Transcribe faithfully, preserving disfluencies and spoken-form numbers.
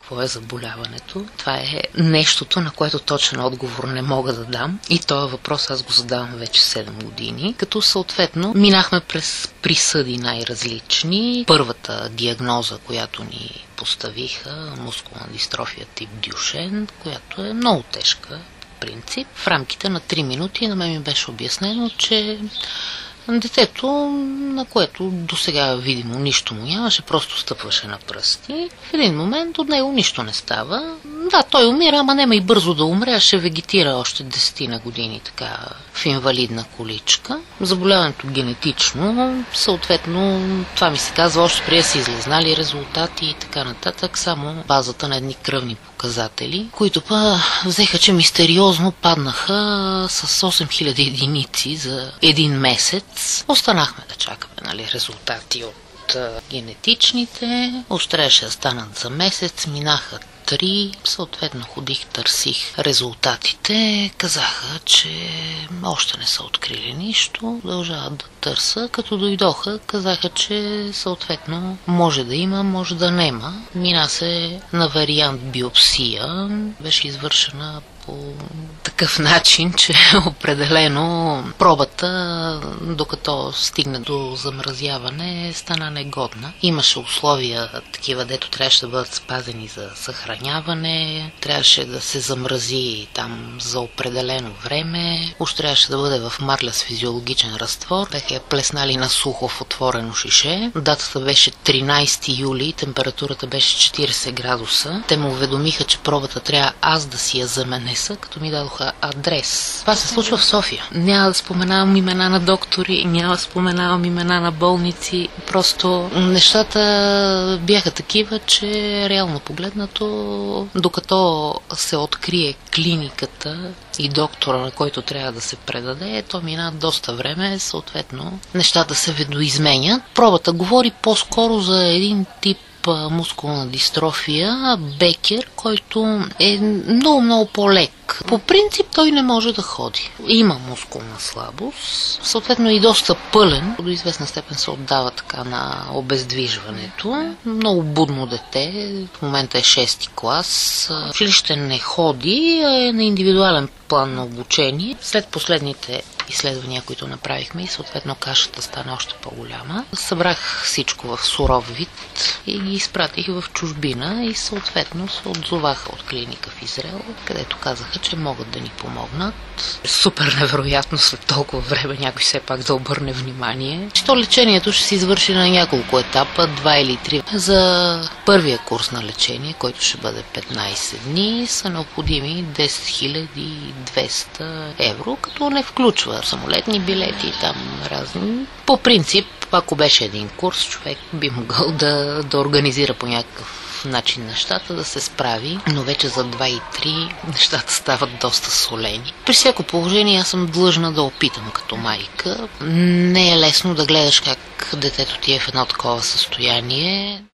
какво е заболяването. Това е нещото, на което точен отговор не мога да дам. И този въпрос аз го задавам вече седем години. Като съответно минахме през присъди най-различни. Първата диагноза, която ни поставиха, мускулна дистрофия тип Дюшен, която е много тежка принцип. В рамките на три минути на мен ми беше обяснено, че детето, на което досега видимо нищо му нямаше, просто стъпваше на пръсти. В един момент от него нищо не става. Да, той умира, ама нема и бързо да умре, а ще вегетира още десетина години така в инвалидна количка. Заболяването генетично, съответно това ми се казва още преди да са излезнали резултати и така нататък, само базата на едни кръвни показатели, които па взеха, че мистериозно паднаха с осем хиляди единици за един месец. Останахме да чакаме, нали, резултати от а, генетичните. Още трябваше да станат за месец, минаха три, съответно ходих, търсих резултатите, казаха, че още не са открили нищо, продължават да търса, като дойдоха, казаха, че съответно може да има, може да нема. Мина се на вариант биопсия, беше извършена по такъв начин, че определено пробата, докато стигне до замразяване, стана негодна. Имаше условия такива, дето трябваше да бъдат спазени за съхраняване, трябваше да се замрази там за определено време, уж трябваше да бъде в марля с физиологичен разтвор, бяха я плеснали на сухо в отворено шише. Датата беше тринайсети юли, температурата беше четирийсет градуса. Те му уведомиха, че пробата трябва аз да си я заменя, като ми дадоха адрес. Това се случва в София. Няма да споменавам имена на доктори, няма да споменавам имена на болници. Просто нещата бяха такива, че реално погледнато, докато се открие клиниката и доктора, на който трябва да се предаде, то мина доста време, съответно нещата се видоизменят. Пробата говори по-скоро за един тип мускулна дистрофия, Бекер, който е много-много по-лек. По принцип той не може да ходи. Има мускулна слабост, съответно и доста пълен, до известна степен се отдава така на обездвижването. Много будно дете, в момента е шести клас, в училище не ходи, а е на индивидуален план на обучение. След последните изследвания, които направихме и съответно кашата стана още по-голяма, събрах всичко в суров вид и ги изпратих в чужбина и съответно се отзоваха от клиника в Израел, където казаха, че могат да ни помогнат. Супер невероятно след толкова време някой все пак да обърне внимание. Що лечението ще се извърши на няколко етапа, два или три. За първия курс на лечение, който ще бъде петнайсет дни, са необходими десет хиляди и двеста евро, като не включва самолетни билети и там разни. По принцип, ако беше един курс, човек би могъл да, да организира по някакъв начин нещата, да се справи, но вече за два и три нещата стават доста солени. При всяко положение аз съм длъжна да опитам като майка. Не е лесно да гледаш как детето ти е в едно такова състояние.